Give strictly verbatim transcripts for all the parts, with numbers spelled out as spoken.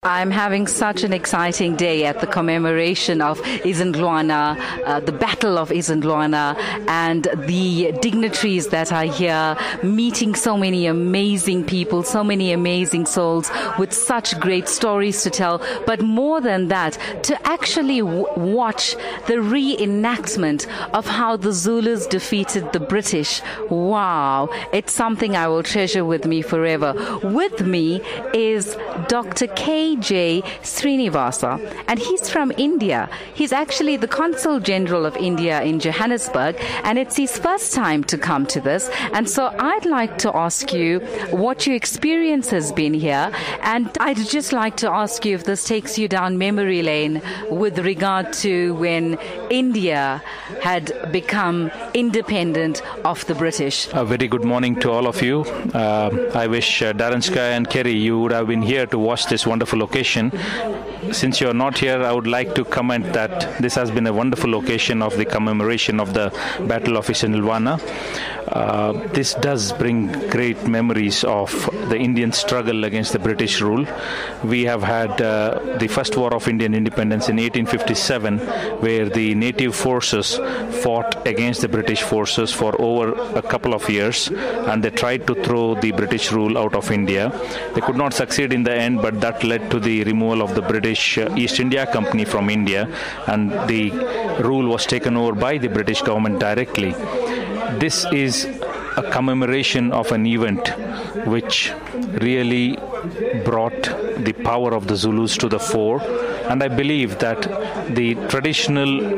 I'm having such an exciting day at the commemoration of Isandlwana, uh, the Battle of Isandlwana, and the dignitaries that are here, meeting so many amazing people, so many amazing souls with such great stories to tell. But more than that, to actually w- watch the reenactment of how the Zulus defeated the British. Wow, it's something I will treasure with me forever. With me is Doctor K J Srinivasa, and he's from India. He's actually the Consul General of India in Johannesburg, and it's his first time to come to this. And so I'd like to ask you what your experience has been here, and I'd just like to ask you if this takes you down memory lane with regard to when India had become independent of the British. A very good morning to all of you. Uh, I wish uh, Daranska and Kerry, you would have been here to watch this wonderful occasion. Since you're not here, I would like to comment that this has been a wonderful occasion of the commemoration of the Battle of Isandlwana. Uh, this does bring great memories of the Indian struggle against the British rule. We have had uh, the first war of Indian independence in eighteen fifty-seven, where the native forces fought against the British forces for over a couple of years, and they tried to throw the British rule out of India. They could not succeed in the end, but that led to the removal of the British uh, East India Company from India, and the rule was taken over by the British government directly. This is a commemoration of an event which really brought the power of the Zulus to the fore, and I believe that the traditional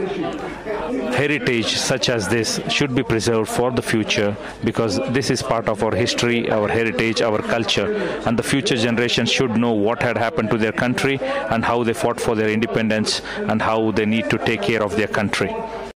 heritage such as this should be preserved for the future, because this is part of our history, our heritage, our culture, and the future generations should know what had happened to their country and how they fought for their independence and how they need to take care of their country.